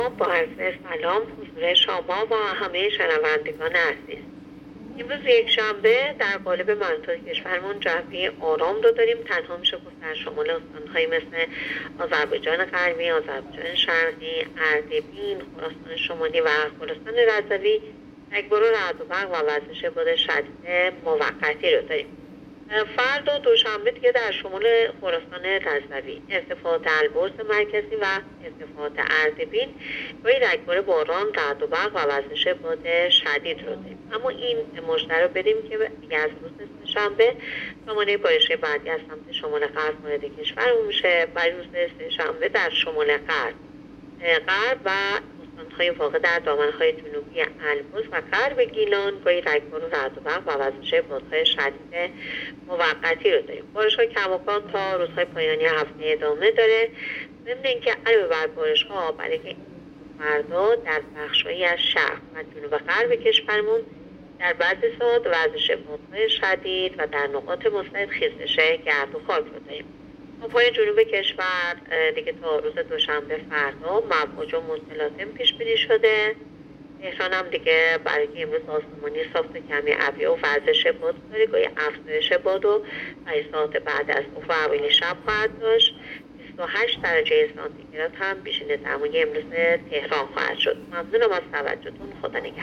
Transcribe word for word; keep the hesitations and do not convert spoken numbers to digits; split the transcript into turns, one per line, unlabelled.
با عرض سلام حضور شما و همه شنوندگان عزیز. امروز یک شنبه در قالب مناطق کشورمون جوی آرام رو داریم. تنها میشه گفت در شمال استان‌هایی مثل آذربایجان غربی، آذربایجان شرقی، اردبیل، خراسان شمالی و خراسان رضوی یک بارو رعد و برق و وزش باد شدید موقتی رو داریم. فردا دوشنبه دیگه در شمال خراسان رضوی، ارتفاعات البرز مرکزی و ارتفاعات اردبیل با رگبار باران، رعد و برق و وزش باد شدید رو داریم. اما این مژده رو بدیم که دیگه از روز سه‌شنبه سامانه بارشی بعدی از سمت شمال غرب وارد کشورمون میشه. برای روز سه‌شنبه در شمال غرب غرب و استان‌های واقع در دامنه‌های جنوبی البرز و غرب گیلان با رگبار و رعد و برق و وزش بادهای شدید موقتی رو داریم. بارش‌های کماکان تا روزهای پایانی هفته ادامه داره. ضمن اینکه علاوه بر بارش‌ها برای فردا در بخش‌هایی از شرق و جنوب غرب کشورمون در بعضی ساعات وزش بادهای شدید و در نقاط مستعد خیزش گرد و خاک رو داریم. پای جنوب کشور دیگه تا روز دوشنبه فردا مواج و متلاطم پیش بینی شده. تهران هم دیگه برای امروز آسمانی صاف کمی ابری و وزش باد داره. گاهی افزایش باد و برای ساعت بعد از ظهر و اوایل شب خواهد داشت. بیست و هشت درجه سانتیگراد هم پیشین دمای امروز تهران خواهد شد. ممنونم از توجهتون. خدا نگهدار.